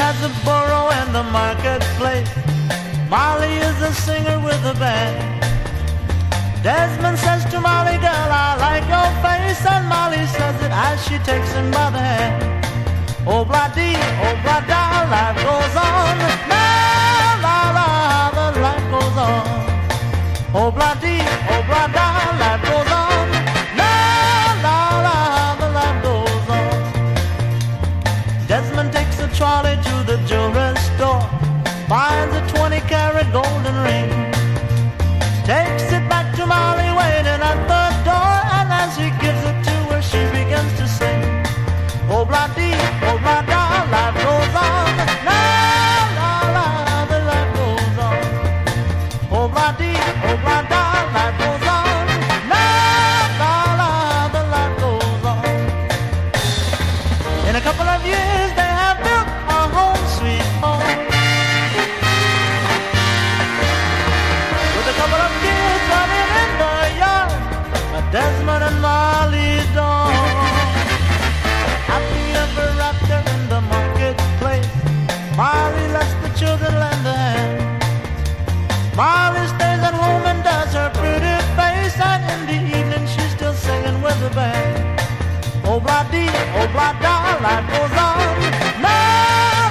has a burro in the marketplace. Molly is a singer with a band. Desmond says to Molly, girl, I like your face, and Molly says it as she takes him by the hand. Oh, blah-dee, oh, blah-da, life goes on. La, la, la, the life goes on. Oh, blah-dee, oh, blah-da, life goes on. La, la, la, the life goes on. Desmond takes a trolley to the jewelry store, finds a 20-carat golden ring, takes it back to Molly waiting at the door, and as he gives it to her, she begins to sing. Oh, blah-dee, oh, blah-da, life goes on. La, la, la, the life goes on. Oh, blah-dee, oh, blah-da, life goes on. La, la, la, the life goes on. In a couple of years, they have built a home, sweet home, with a couple of kids running in the yard, Desmond and Molly's dog. Happy ever after in the marketplace, Molly lets the children lend a hand. Molly stays at home and does her pretty face, and in the evening she's still singing with the band. Oh, blah-dee, oh, blah-da, life goes on. La,